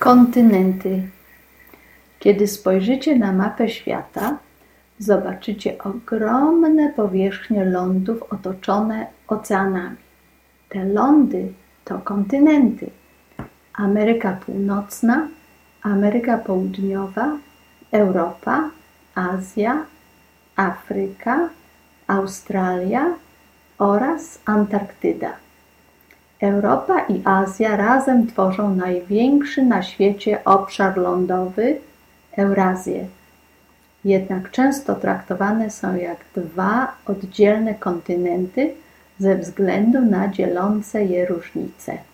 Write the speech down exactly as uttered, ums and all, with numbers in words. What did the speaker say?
Kontynenty. Kiedy spojrzycie na mapę świata, zobaczycie ogromne powierzchnie lądów otoczone oceanami. Te lądy to kontynenty. Ameryka Północna, Ameryka Południowa, Europa, Azja, Afryka, Australia oraz Antarktyda. Europa i Azja razem tworzą największy na świecie obszar lądowy Eurazję. Jednak często traktowane są jak dwa oddzielne kontynenty ze względu na dzielące je różnice.